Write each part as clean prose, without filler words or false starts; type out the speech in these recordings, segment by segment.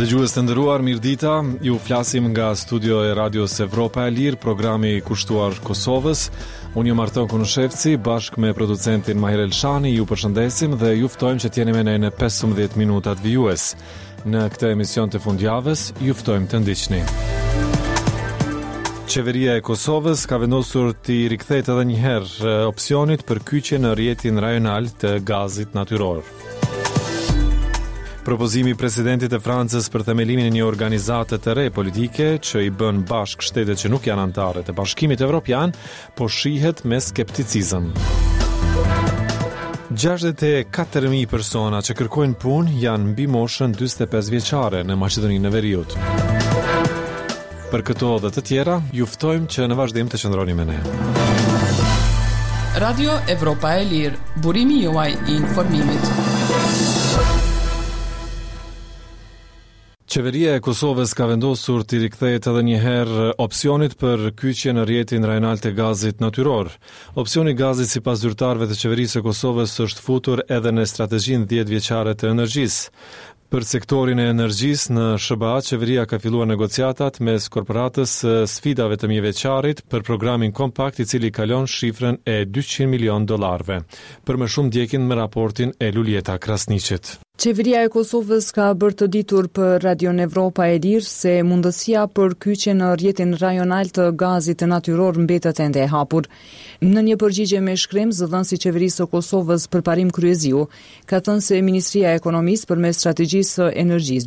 Dëgjues të nderuar, mirëdita. Ju flasim nga studio e Radios Evropa e Lirë, programi i kushtuar Kosovës. Unë jam Arton Kunushevci, bashkë me producentin Mahir Elshani, ju përshëndesim dhe ju ftojmë që t'jeni me ne në 15 minutat vijues. Në këtë emision të fundjavës, ju ftojmë të ndiqni. Qeveria e Kosovës ka vendosur t'i rikthejt edhe një herë opsionit për kyçje në rrjetin rajonal të gazit natyror. Propozimi i presidentit e Francës për themelimin e një organizate të re politike që i bën bashk shtetet që nuk janë anëtare të Bashkimit Evropian, po shihet me skepticizëm. 64.000 persona që kërkojnë punë janë mbi moshën 45 vjeçare në Maqedoninë e Veriut. Për këto dhe të tjera, ju ftojmë që në vazhdim të qëndroni me ne. Radio Evropa e Lirë, burimi juaj i informimit. Qeveria e Kosovës ka vendosur t'i rikthehet edhe një herë opsionit për kyçje në rrjetin rajonal të gazit natyror. Opsioni i gazit sipas zyrtarëve të qeverisë së Kosovës është futur edhe në strategjinë 10 vjeçare të energjisë. Për sektorin e energjisë në SBA, qeveria ka filluar negociatat mes korporatës sfidave të mjeveçarit për programin kompakt i cili kalon shifrën e $200 milion. Për më shumë ndjekin me raportin e Luljeta Krasniqit. Qeveria e Kosovës ka bërë të ditur për Radio Evropa e Lirë se mundësia për kyçje në rrjetin rajonal të gazit natyror mbetet ende e hapur. Në një përgjigje me shkrim, zëdhënësi i qeverisë së Kosovës Përparim Kryeziu ka thënë se Ministria e Ekonomisë përmes strategjisë së energjisë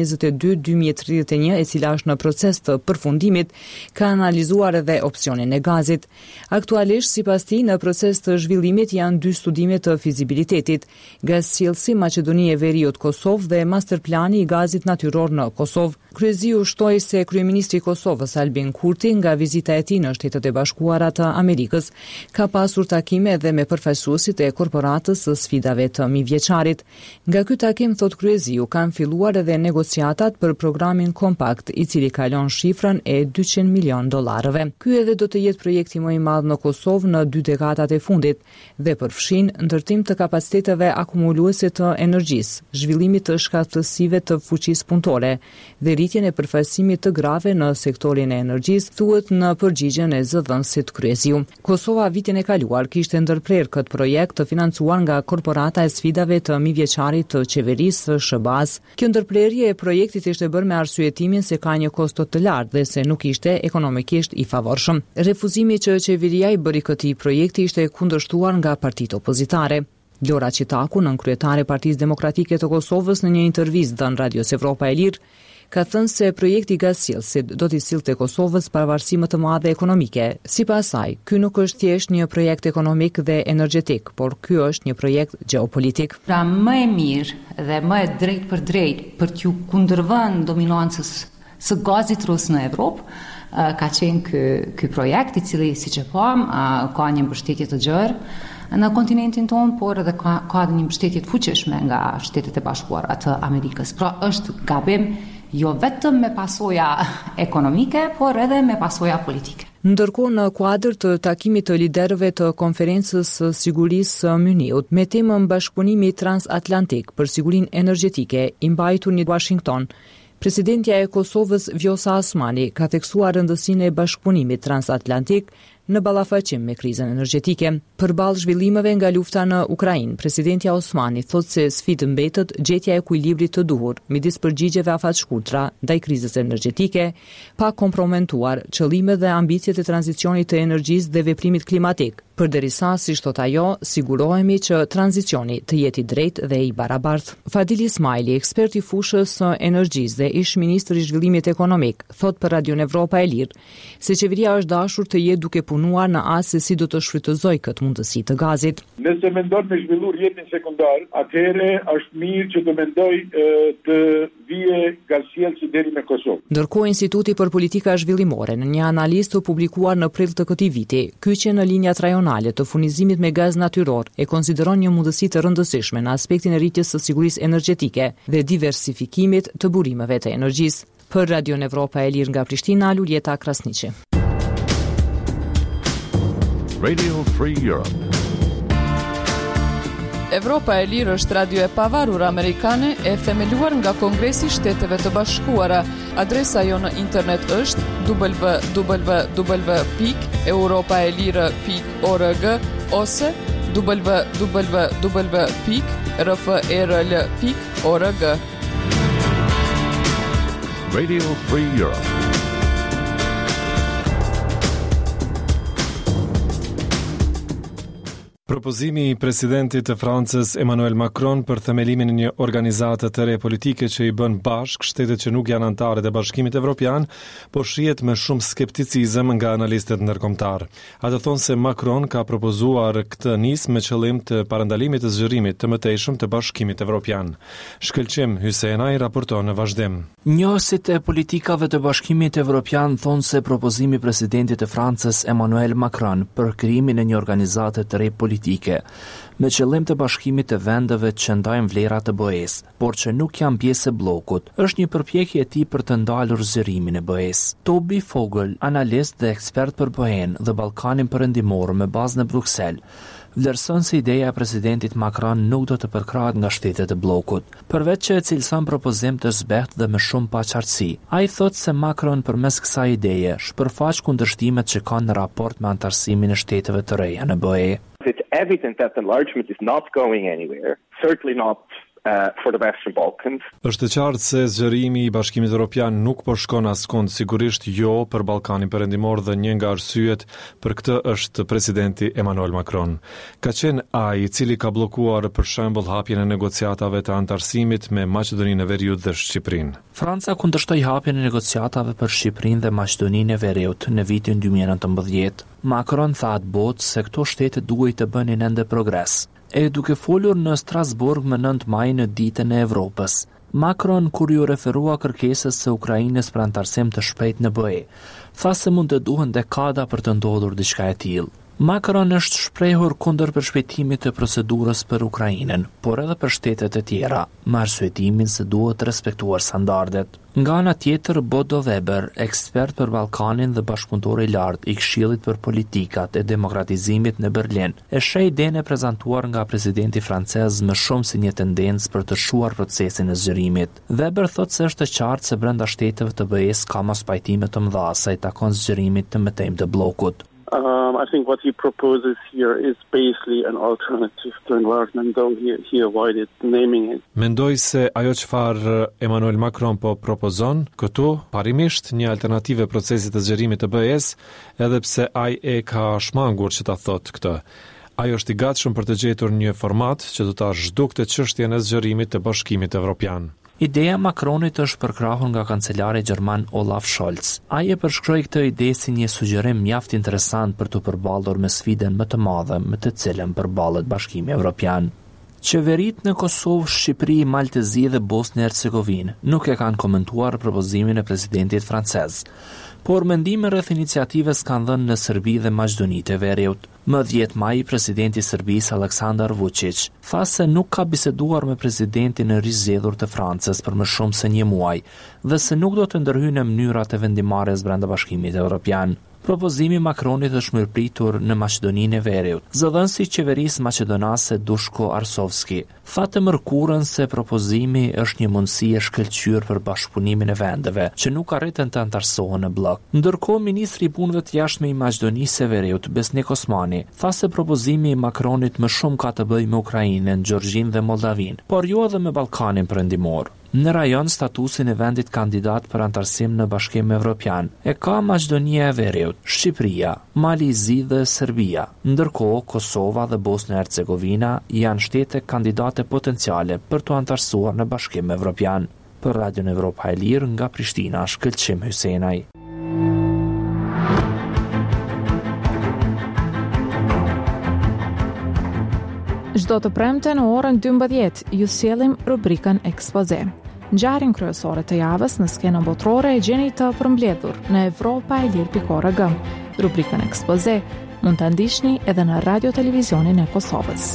2022-2031, e cila është në proces të përfundimit, ka analizuar edhe opsionin e gazit. Aktualisht, sipas tij, në proces të zhvillimit janë 2 studime të fizibilitetit: Gazsjellsi Maqedonia e Veriut Kosovë dhe masterplani i gazit natyror në Kosovë. Kryeziu shtoi se kryeministri i Kosovës Albin Kurti nga vizita e tij në Shtetet e Bashkuara të Amerikës ka pasur takime edhe me përfaqësuesit e korporatës së sfidave të mijëvjeçarit. Nga ky takim, thot Kryeziu, kanë filluar edhe negociatat për programin kompakt, i cili kalon shifrën e $200 milion. Ky edhe do të jetë projekti më i madh në Kosovë në 2 dekadat e fundit dhe përfshin ndërtim të kapaciteteve akumuluese të energjisë, zhvillimit të shkatësive të fuqisë punëtore dhe rritjen e përfaqësimit të grave në sektorin e energjisë, thuhet në përgjigjen e zëdhënësit Kryeziu. Kosova vitin e kaluar kishte ndërprer këtë projekt të financuar nga korporata e sfidave të mijëvjeçarit të qeverisë së SBA-s. Kjo ndërprerje e projektit ishte bërë me arsyetimin se ka një kosto të lartë dhe se nuk ishte ekonomikisht i favorshëm. Refuzimi që qeveria i bëri këtij projekti ishte kundërshtuar nga partitë opozitare. Lora Qitaku, nënkryetare e Partisë Demokratike të Kosovës, në një intervistë dhënë Radios Evropa e Lirë, ka thënë se projekti gazsjellsit do t'i sillte Kosovës pavarësi më të madhe ekonomike. Sipas saj, ky nuk është thjesht një projekt ekonomik dhe energjetik, por ky është një projekt gjeopolitik. Pra më e mirë dhe më e drejt për t'ju kundërvënë dominancës së gazit rus në Evropë ka qenë ky projekt, i cili, siç e pam, ka një mbështetje të gjerë në kontinentin tonë, por edhe ka një mbështetje të fuqishme nga Shtetet e Bashkuara të Amerikës. Pra është gabim jo vetëm me pasoja ekonomike, por edhe me pasoja politike. Ndërkohë, në kuadër të takimit të liderëve të konferencës së sigurisë së Myniut me temën bashkëpunimi transatlantik për sigurinë energjetike, i mbajtur në Washington, presidentja e Kosovës Vjosa Osmani ka theksuar rëndësinë e bashkëpunimit transatlantik në ballafaqim me krizën energjetike. Përballë zhvillimeve nga lufta në Ukrainë, presidentja Osmani thotë se sfidë mbetet gjetja e ekuilibrit të duhur midis përgjigjeve afatshkurtra ndaj krizës energjetike, pa komprometuar qëllimet dhe ambicjet e tranzicionit të energjisë dhe veprimit klimatik, përderisa, si thot ajo, sigurohemi që tranzicioni të jetë i drejtë dhe i barabartë. Fadil Ismaili, ekspert i fushës së energjisë dhe ish ministër i zhvillimit ekonomik, thot për Radio Evropa e Lirë se qeveria është dashur të jetë duke punuar në asë se si do të shfrytëzoj këtë mundësi të gazit. Nëse mendon me zhvillu rrjetin sekundar, atëherë është mirë që të mendoj të vije gazsjellsi deri në Kosovë. Ndërkohë, Instituti për Politika Zhvillimore në një analizë të publikuar në prill të këtij viti, kyçja në linjat rajonale të furnizimit me gaz natyror e konsideron një mundësi të rëndësishme në aspektin e rritjes së sigurisë energjetike dhe diversifikimit të burimeve të energjisë. Për Radio Evropa e Lirë nga Prishtina, Luljeta Krasniqi. Radio Free Europe. Evropa e Lirë është radio e pavarur amerikane e themeluar nga Kongresi i Shteteve të Bashkuara. Adresa jo në internet është www.europaelire.org ose www.rfrl.org. Radio Free Europe. Propozimi i presidentit të Francës Emmanuel Macron për themelimin e një organizate të re politike që i bën bashk shtetet që nuk janë anëtare të Bashkimit Evropian, po shihet me shumë skepticizëm nga analistët ndërkombëtar. Ata thonë se Macron ka propozuar këtë nismë me qëllim të parandalimit të zgjerimit të mëtejshëm të Bashkimit Evropian. Shkëlqim Hysenaj raporton në vazhdim. Njohësit e politikave të Bashkimit Evropian thonë se propozimi i presidentit të Francës Emmanuel Macron për krijimin e një organizate të re politike me qëllim të bashkimit të vendeve që ndajnë vlerat të BE-s, por që nuk janë pjesë e bllokut, është një përpjekje e tij për të ndalur zgjerimin e BE-s. Toby Fogel, analist dhe ekspert për BE-n dhe Ballkanin Perëndimor me bazë në Bruksel, vlerëson se ideja e presidentit Macron nuk do të përkrahet nga shtetet e bllokut, përveç që e cilëson propozim të zbehtë dhe me shumë paqartësi. Ai thotë se Macron përmes kësaj ideje shpërfaq kundërshtimet që kanë në raport me antarësimin e shteteve të reja në BE. It's evident that enlargement is not going anywhere, certainly not for the Western Balkans. Është qartë se zgjerimi i Bashkimit Evropian nuk po shkon askund, sigurisht jo për Ballkanin Perëndimor dhe një nga arsyet për këtë është presidenti Emmanuel Macron. Ka qenë ai i cili ka bllokuar për shembull hapjen e negociatave të antarësimit me Maqedoninë e Veriut dhe Shqipërinë. Franca kundërshtoi hapjen e negociatave për Shqipërinë dhe Maqedoninë e Veriut në vitin 2019. Macron tha atë botë se këto shtete duhet të bënin ende progres. E duke folur në Strasburg më 9 maj në ditën e Evropës, Macron kur ju referua kërkesës së Ukrainës për antarësim të shpejt në BE, tha se mund të duhen dekada për të ndodhur diçka e tillë. Macron është shprehur kundër përshpejtimit të procedurës për Ukrainën, por edhe për shtetet e tjera, me arsyetimin se duhet të respektuar standardet. Nga ana tjetër, Bodo Weber, ekspert për Ballkanin dhe bashkëpunëtor i lartë i Këshillit për Politikat e Demokratizimit në Berlin, e sheh idenë e prezantuar nga presidenti francez më shumë si një tendencë për të shuar procesin e zgjerimit. Weber thotë se është e qartë se brenda shteteve të BE-s ka mospajtime të mëdha sa i takon zgjerimit të mëtejmë të bllokut. I think what he proposes here is basically an alternative to enlargement, though he avoided naming it. Mendoj se ajo çfarë Emmanuel Macron po propozon këtu, parimisht një alternativë procesit të zgjerimit të BE-s, edhe pse ai e ka shmangur që ta thotë këtë. Ai është i gatshëm për të gjetur një format që do ta zhdukte çështjen e zgjerimit të Bashkimit Evropian. Ideja Macronit është përkrahur nga kancelari gjerman Olaf Scholz. Ai e përshkroi këtë ide si një sugjerim mjaft interesant për të përballur me sfidën më të madhe me të cilën përballet Bashkimi Evropian. Qeveritë në Kosovë, Shqipëri, Maltezi dhe Bosnë-Hercegovinë nuk e kanë komentuar propozimin e presidentit francez, por mendime rreth iniciativës kanë dhënë në Serbi dhe Maqedoninë e Veriut. Më 10 maj, presidenti i Serbisë Aleksandar Vučić tha se nuk ka biseduar me presidentin e rizgjedhur të Francës për më shumë se një muaj dhe se nuk do të ndërhyjë në mënyrat e vendimarrjes brenda Bashkimit Evropian. Propozimi Macronit është mirëpritur në Maqedoninë e Veriut. Zëdhënësi i qeverisë maqedonase Dushko Arsovski tha të mërkurën se propozimi është një mundësi e shkëlqyer për bashkëpunimin e vendeve që nuk arritën të antarësohen në blok. Ndërkohë, ministri i punëve të jashtme i Maqedonisë së Veriut, Besnik Osmani, tha se propozimi i Macronit më shumë ka të bëjë me Ukrainën, Gjergjinë dhe Moldavinë, por jo edhe me Ballkanin Perëndimor. Në rajon, statusin e vendit kandidat për antarësim në Bashkim Evropian e ka Maqedonia e Veriut, Shqipëria, Malizi dhe Serbia, ndërkohë Kosova dhe Bosnë-Hercegovina janë shtete kandidate potenciale për të antarësuar në Bashkim Evropian. Për Radion Evropa e Lirë nga Prishtina, Shkëlqim Hysenaj. Çdo të premte në orën 12 ju sjellim rubrikën Ekspoze. Ngjarjen kryesore të javës në skenën botërore e gjeni të përmbledhur në europaelir.org. Rubrikën Ekspoze mund ta ndiqni edhe në Radio Televizionin e Kosovës.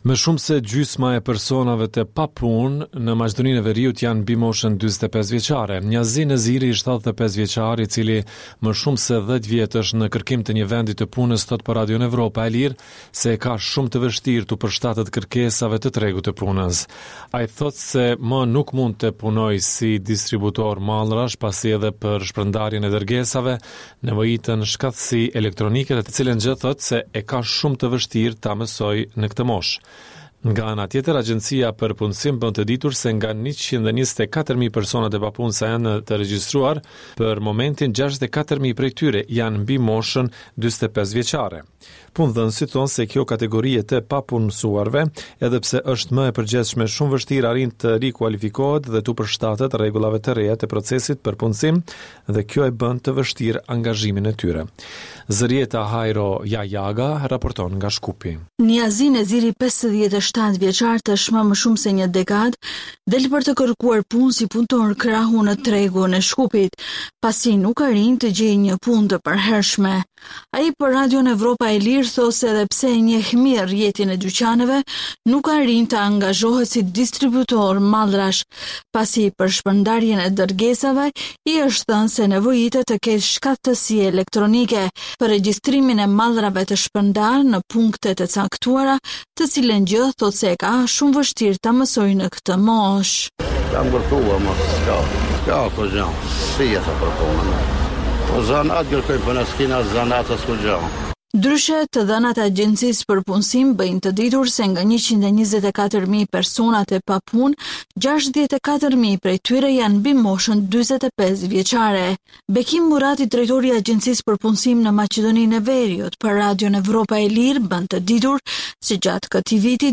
Më shumë se gjysma e personave të papunë në Maqedoninë e Veriut janë mbi moshën 45 vjeçare. Niazi Neziri, 75 vjeçar, i cili më shumë se 10 vjet është në kërkim të një vendi të punës, thot për Radio Evropa e Lirë se ka shumë të vështirë të përshtatet kërkesave të tregut të punës. Ai thot se më nuk mund të punoj si distributor mallrash, pasi edhe për shpërndarjen e dërgesave nevojitën shkatësi elektronike, të cilën gjë thot se e ka shumë të vështirë ta mësoj në këtë moshë. Nga ana tjetër, Agjencia për Punësim bën të ditur se nga 124.000 personat e papunësa janë të regjistruar, për momentin 64.000 prej tyre janë mbi moshën 45 vjeçare. Punëdhënësit thonë se kjo kategori e të papunësuarve, edhe pse është më e përgjithshme, shumë vështirë arrin të rikualifikohet dhe të përshtatet rregullave të reja të procesit për punësim, dhe kjo e bën të vështirë angazhimin e tyre. Zërieta Hajro Jajaga raporton nga Shkupi. Niazi Neziri, 57 vjeçar, tashmë më shumë se një dekadë, del për të kërkuar punë si punëtor krahu në tregun e Shkupit, pasi nuk arrin të gjejë një punë të përhershme. Ai për Radio Evropa e Lirë thosë se edhe pse e njeh mirë rrjetin e dyqaneve, nuk arrin të angazhohet si distributor mallrash, pasi për shpërndarjen e dërgesave i është thënë se nevojitet të ketë shkatësi elektronike për regjistrimin e mallrave të shpërndarë në punkte të caktuara, të cilën gjë thotë se ka shumë vështirë ta mësojë në këtë moshë. Kam gërtuar më ska po gjë. Si e sa për punën. Po zanat gërkoj për në skina zanat as kur gjë. Ndryshe, të dhënat e Agjencisë për Punësim bëjnë të ditur se nga 124.000 personat e papunë, 64.000 prej tyre janë mbi moshën 45 vjeçare. Bekim Murati, drejtori i Agjencisë për Punësim në Maqedoninë e Veriut, për Radio Evropa e Lirë bën të ditur se gjatë këtij viti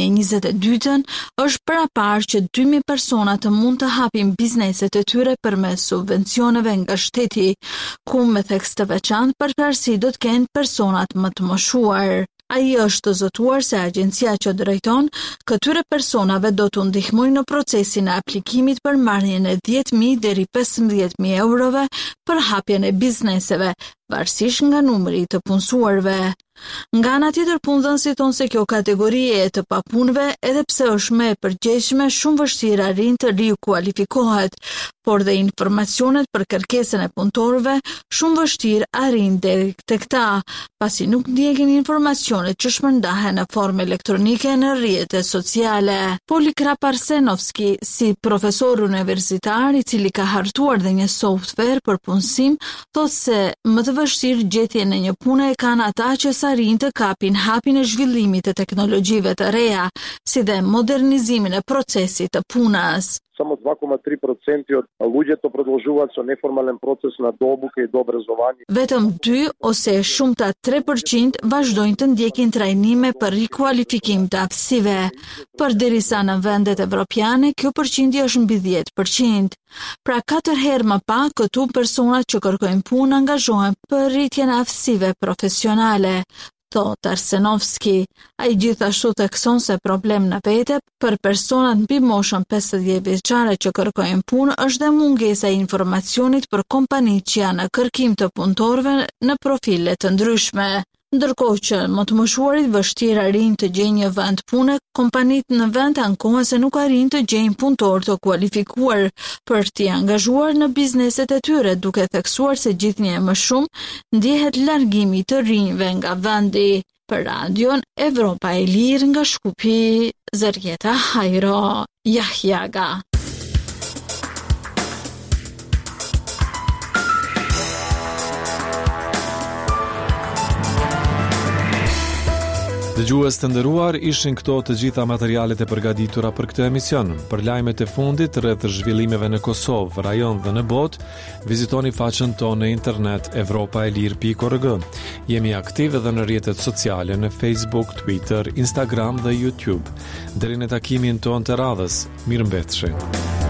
2022 është parapar që 2.000 persona të mund të hapin bizneset e tyre përmes subvencioneve nga shteti, ku me theks të veçantë përparësi do të kenë persona më të moshuar. Ai është të zotuar se agjencia që drejton këtyre personave do të ndihmojnë në procesin e aplikimit për marrjen e 10.000 deri 15.000 eurove për hapjen e bizneseve, varësisht nga numri të punësuarve. Nga ana tjetër, punëdhënësit thonë se kjo kategori e të papunëve, edhe pse është më e përgjithshme, shumë vështirë arrin të rikualifikohet, por dhe informacionet për kërkesën e punëtorëve shumë vështirë arrin deri tek ta, pasi nuk ndjekin informacionet që shpërndahen në formë elektronike në rrjetet sociale. Polikrap Arsenovski, si profesor universitar i cili ka hartuar dhe një software për punësim, thotë se më të vështirë gjetjen e një pune e kanë ata që arrin të kapin hapin e zhvillimit të teknologjive të reja, si dhe modernizimin e procesit të punës. Samo 2,3% od luѓе të продолжуваат со неформален процес на добука и до образование. Vetëm 2 ose shumëta 3% vazhdojnë të ndjekin trajnime për rikualifikim të aftësive, përderisa në vendet evropiane kjo përqindje është mbi 10%. Pra 4 herë më pak këtu personat që kërkojnë punë angazhohen për rritjen e aftësive profesionale. Thot Arsenovski, ai gjithashtu thekson se problem në vete për personat mbi moshën 50 vjeçare që kërkojnë punë është dhe mungesa e informacionit për kompanitë që janë në kërkim të punëtorëve në profile të ndryshme. Ndërkohë që më të moshuarit vështirë arrin të gjejnë një vend pune, kompanitë në vend ankohen se nuk arrin të gjejnë punëtor të kualifikuar për t'i angazhuar në bizneset e tyre, duke theksuar se gjithnjë më shumë ndjehet largimi të rinjve nga vendi. Për Radion Evropa e Lirë nga Shkupi, Zërieta Hajro Jajaga. Dëgjues të nderuar, ishin këto të gjitha materialet e përgatitura për këtë emision. Për lajmet e fundit rreth zhvillimeve në Kosovë, rajon dhe në botë, vizitoni faqen tonë në internet evropaelir.org. Jemi aktiv edhe në rrjetet sociale në Facebook, Twitter, Instagram dhe YouTube. Deri në takimin tonë të radhës, mirëmbëjtje.